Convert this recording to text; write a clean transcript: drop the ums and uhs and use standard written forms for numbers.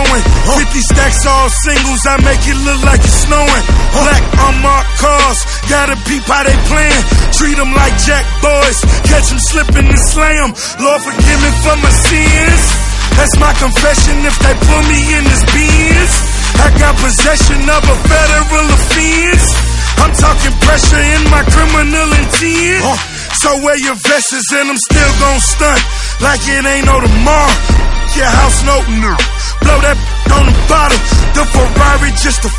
going. 50 stacks all singles, I make it look like it's snowing. Black unmarked cars, gotta peep how they playin'. Treat them like jack boys, catch them slipping and slam. Lord forgive me for my sins. That's my confession if they put me in this Benz. I got possession of a federal offense. I'm talking pressure in my criminal intent. So wear your vests and I'm still gon' stunt like it ain't no tomorrow. Your house note, blow that on the bottle. The Ferrari just a